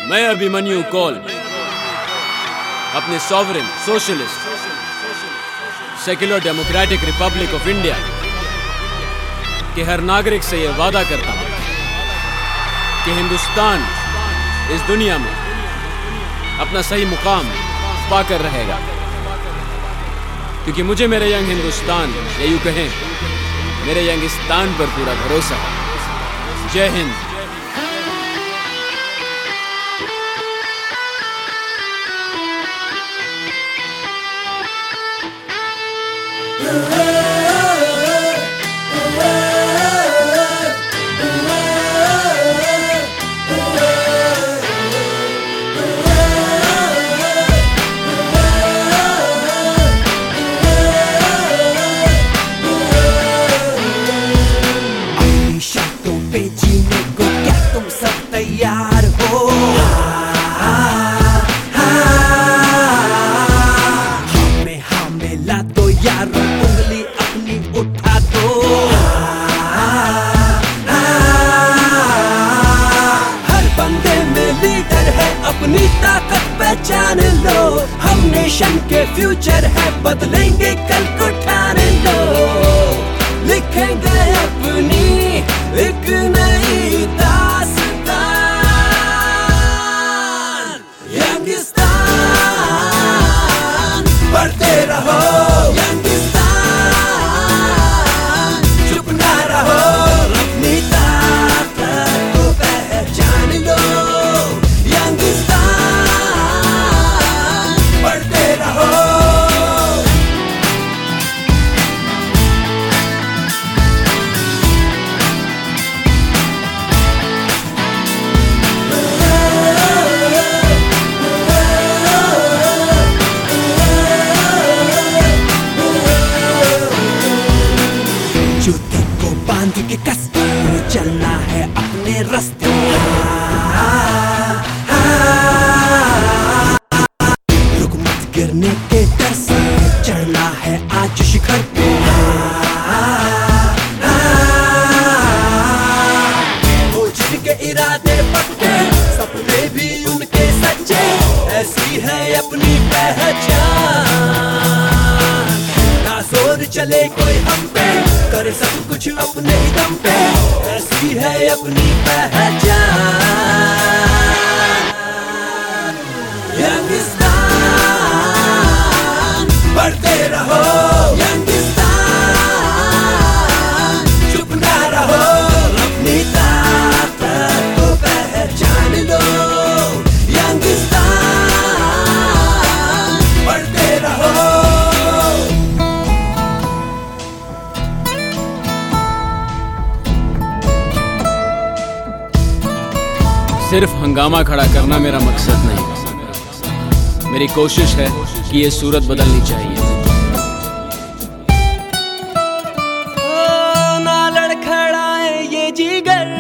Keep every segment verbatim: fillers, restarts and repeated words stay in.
मैं अभिमन्यु कौल अपने sovereign socialist secular democratic republic of India के हर नागरिक से यह वादा करता हूं कि हिंदुस्तान इस दुनिया में अपना सही मुकाम पाकर रहेगा, क्योंकि मुझे मेरे यंग हिंदुस्तान या यूं कहें मेरे यंगिस्तान पर पूरा भरोसा है। जय हिंद। तैयार हो हमें हमें ला दो यारो, उंगली अपनी उठा दो। हर बंदे में लीडर है, अपनी ताकत पहचान लो। हम नेशन के फ्यूचर है, बदलेंगे कल को ठान लो। लिखेंगे अपनी एक नई दास्तान। बढ़ते रहो यंगिस्तान, चुप ना रहो, अपनी ताकत को पहचान लो। यंगिस्तान बढ़ते रहो। जूते को बांध के कस के चलना है अपने रास्ते। रुक मत गिरने के डर से, चढ़ना है आज शिखर पे। वो जिनके इरादे पक्के, सपने भी उनके सच्चे, ऐसी है अपनी पहचान। ना जोर चले कोई हम पे, करे सब कुछ अपने ही दम पे, ऐसी है अपनी पहचान। यंगिस्तान बढ़ते रहो, यंगिस्तान चुप ना रहो, अपनी ताकत को पहचान लो। यंगिस्तान बढ़ते रहो। सिर्फ हंगामा खड़ा करना मेरा मकसद नहीं, मेरी कोशिश है कि ये सूरत बदलनी चाहिए। ओ, ना लड़खड़ाए ये जिगर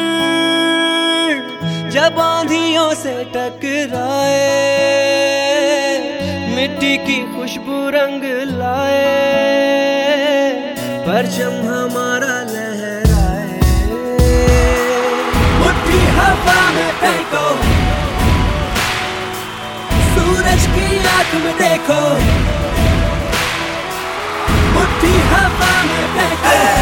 जब आंधियों से टकराए, मिट्टी की खुशबू रंग लाए, परचम हमारा लहराए। मुट्ठी हवा में फेंको, सूरज की आंख में देखो। मुट्ठी हवा में फेंको,